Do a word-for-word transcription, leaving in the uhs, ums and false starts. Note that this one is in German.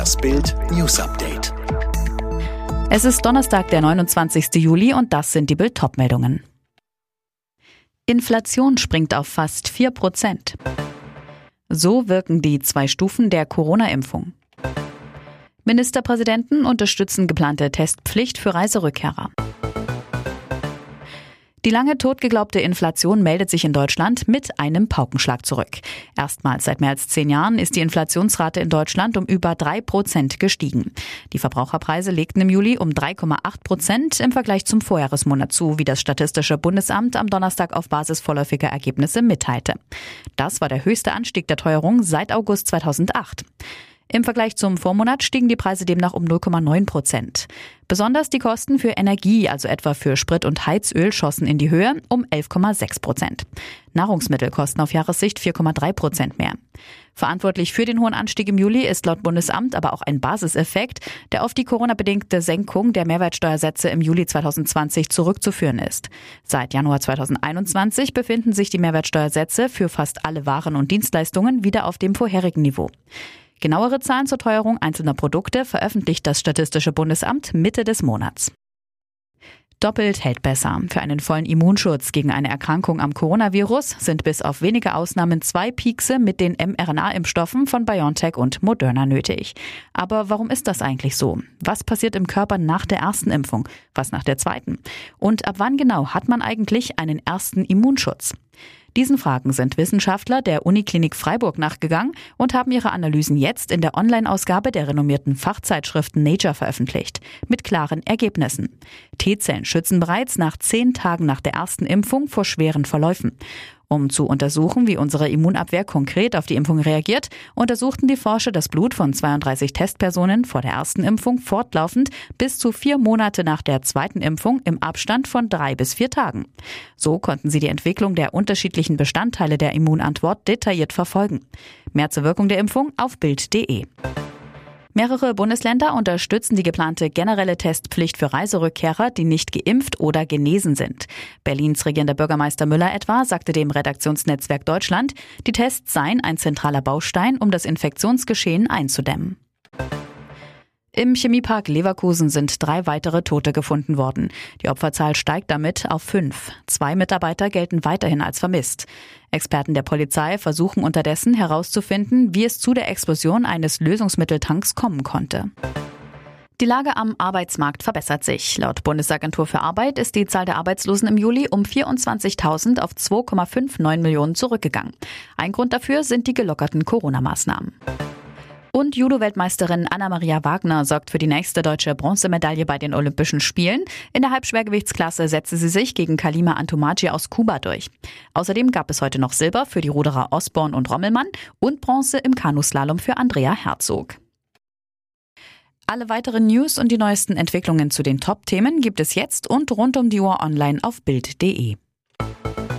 Das Bild News Update. Es ist Donnerstag, der neunundzwanzigsten Juli und das sind die Bild-Top-Meldungen. Inflation springt auf fast vier Prozent. So wirken die zwei Stufen der Corona-Impfung. Ministerpräsidenten unterstützen geplante Testpflicht für Reiserückkehrer. Die lange totgeglaubte Inflation meldet sich in Deutschland mit einem Paukenschlag zurück. Erstmals seit mehr als zehn Jahren ist die Inflationsrate in Deutschland um über drei Prozent gestiegen. Die Verbraucherpreise legten im Juli um drei Komma acht Prozent im Vergleich zum Vorjahresmonat zu, wie das Statistische Bundesamt am Donnerstag auf Basis vorläufiger Ergebnisse mitteilte. Das war der höchste Anstieg der Teuerung seit August zweitausendacht. Im Vergleich zum Vormonat stiegen die Preise demnach um null Komma neun Prozent. Besonders die Kosten für Energie, also etwa für Sprit und Heizöl, schossen in die Höhe um elf Komma sechs Prozent. Nahrungsmittel kosten auf Jahressicht vier Komma drei Prozent mehr. Verantwortlich für den hohen Anstieg im Juli ist laut Bundesamt aber auch ein Basiseffekt, der auf die Corona-bedingte Senkung der Mehrwertsteuersätze im Juli zweitausendzwanzig zurückzuführen ist. Seit Januar zweitausendeinundzwanzig befinden sich die Mehrwertsteuersätze für fast alle Waren und Dienstleistungen wieder auf dem vorherigen Niveau. Genauere Zahlen zur Teuerung einzelner Produkte veröffentlicht das Statistische Bundesamt Mitte des Monats. Doppelt hält besser. Für einen vollen Immunschutz gegen eine Erkrankung am Coronavirus sind bis auf wenige Ausnahmen zwei Piekse mit den mRNA-Impfstoffen von BioNTech und Moderna nötig. Aber warum ist das eigentlich so? Was passiert im Körper nach der ersten Impfung? Was nach der zweiten? Und ab wann genau hat man eigentlich einen ersten Immunschutz? Diesen Fragen sind Wissenschaftler der Uniklinik Freiburg nachgegangen und haben ihre Analysen jetzt in der Online-Ausgabe der renommierten Fachzeitschrift Nature veröffentlicht, mit klaren Ergebnissen. T-Zellen schützen bereits nach zehn Tagen nach der ersten Impfung vor schweren Verläufen. Um zu untersuchen, wie unsere Immunabwehr konkret auf die Impfung reagiert, untersuchten die Forscher das Blut von zweiunddreißig Testpersonen vor der ersten Impfung fortlaufend bis zu vier Monate nach der zweiten Impfung im Abstand von drei bis vier Tagen. So konnten sie die Entwicklung der unterschiedlichen Bestandteile der Immunantwort detailliert verfolgen. Mehr zur Wirkung der Impfung auf bild punkt de. Mehrere Bundesländer unterstützen die geplante generelle Testpflicht für Reiserückkehrer, die nicht geimpft oder genesen sind. Berlins regierender Bürgermeister Müller etwa sagte dem Redaktionsnetzwerk Deutschland, die Tests seien ein zentraler Baustein, um das Infektionsgeschehen einzudämmen. Im Chemiepark Leverkusen sind drei weitere Tote gefunden worden. Die Opferzahl steigt damit auf fünf. Zwei Mitarbeiter gelten weiterhin als vermisst. Experten der Polizei versuchen unterdessen herauszufinden, wie es zu der Explosion eines Lösungsmitteltanks kommen konnte. Die Lage am Arbeitsmarkt verbessert sich. Laut Bundesagentur für Arbeit ist die Zahl der Arbeitslosen im Juli um vierundzwanzigtausend auf zwei Komma neunundfünfzig Millionen zurückgegangen. Ein Grund dafür sind die gelockerten Corona-Maßnahmen. Und Judo-Weltmeisterin Anna-Maria Wagner sorgt für die nächste deutsche Bronzemedaille bei den Olympischen Spielen. In der Halbschwergewichtsklasse setzte sie sich gegen Kalima Antomaji aus Kuba durch. Außerdem gab es heute noch Silber für die Ruderer Osborn und Rommelmann und Bronze im Kanuslalom für Andrea Herzog. Alle weiteren News und die neuesten Entwicklungen zu den Top-Themen gibt es jetzt und rund um die Uhr online auf bild punkt de.